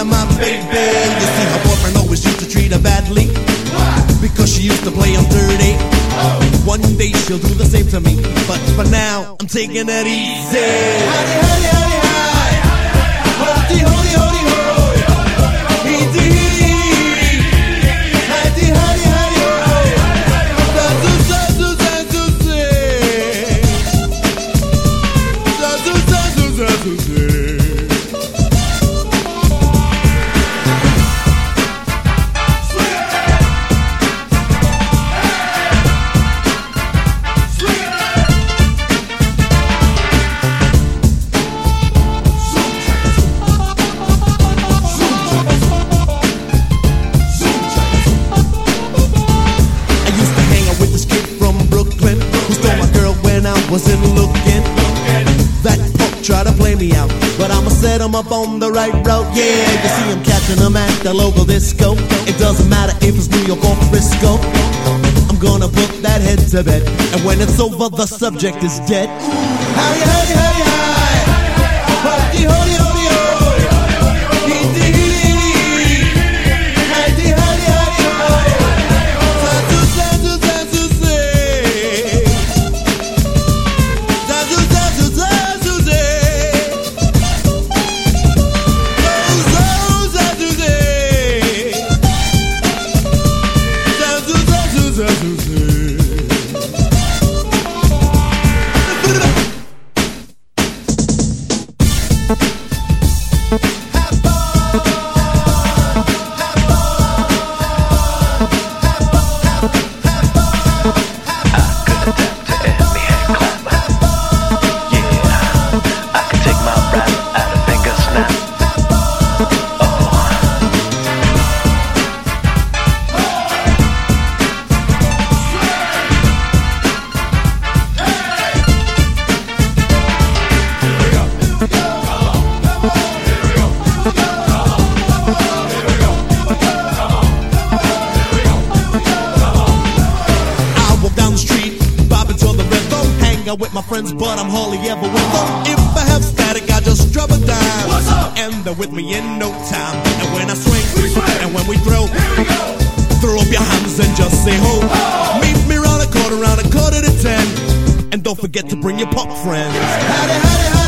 of my baby. You see, her boyfriend always used to treat her badly because she used to play him dirty. One day she'll do the same to me, but for now I'm taking it easy. Howdy, howdy, howdy, hi. Howdy, howdy, howdy, ho. Easy. Howdy, howdy, howdy, ho. Zazu, zazu, zazu, zazu, zazu, zazu, zazu. Wasn't looking. That punk tried to play me out, but I'ma set him up on the right road. Yeah, you see him catching him at the local disco. It doesn't matter if it's New York or Frisco. I'm gonna put that head to bed, and when it's over, the subject is dead. Howdy, howdy, howdy, hi. Howdy, howdy, howdy, ho. Hee, hee, hee. Howdy, howdy, howdy, ho. Zazu, zazu, zazu, zay. Zazu, zazu, zazu, zay. Zazu, zazu, zay. Zazu, zazu, zazu, zay. With my friends, but I'm hardly ever with them. If I have static, I just drop a dime. What's up? And they're with me in no time. And when I swing, and when we throw, throw up your hands and just say ho. Meet me round a quarter to 10. And don't forget to bring your pop friends. Howdy, howdy, howdy.